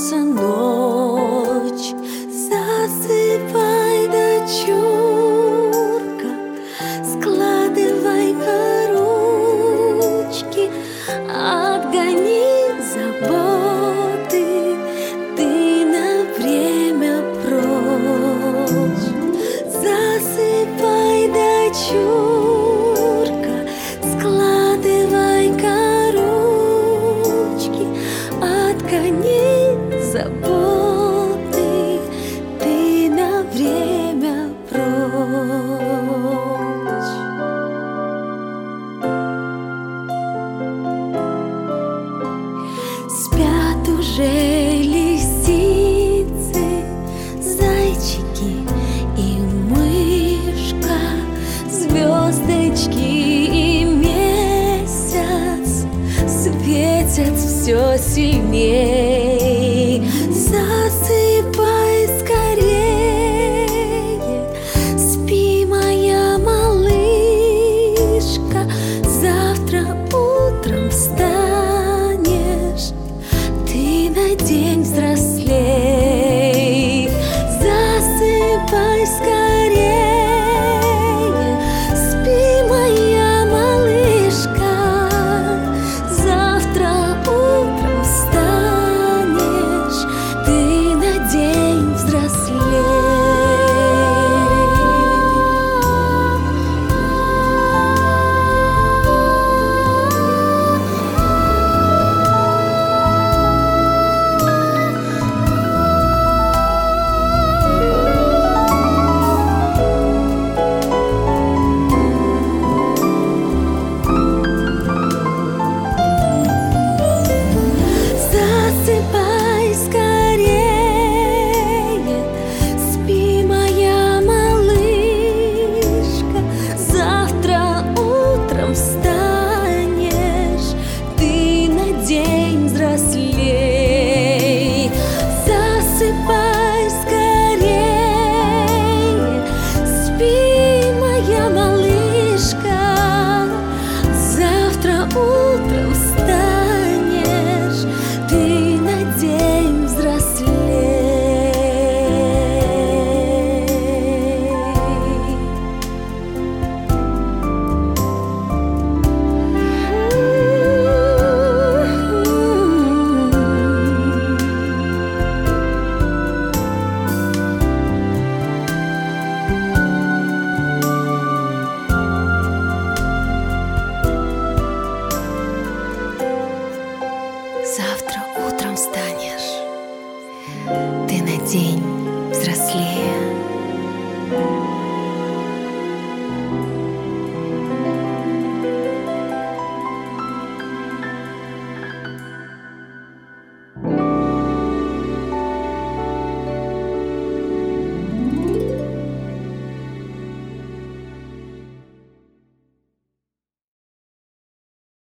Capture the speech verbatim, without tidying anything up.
Смеется ночь, засыпай, дочурка, складывай-ка ручки, отгони заботы ты на время прочь. Засыпай, дочурка, складывай-ка ручки, отгони заботы ты на время прочь. Спят уже лисицы, зайчики и мышка, звездочки и месяц светят все сильней. Засыпай скорее, спи, моя малышка, завтра утром встанешь ты на день взрослей. Засыпай скорее, спи, моя малышка, завтра утром встанешь ты на день взрослей. Засыпай скорее, спи, моя малышка, завтра утром встанешь ты на день взрослей. Засыпай скорее, спи, моя малышка, завтра утром встанешь ты на день взрослей. Завтра утром встанешь ты на день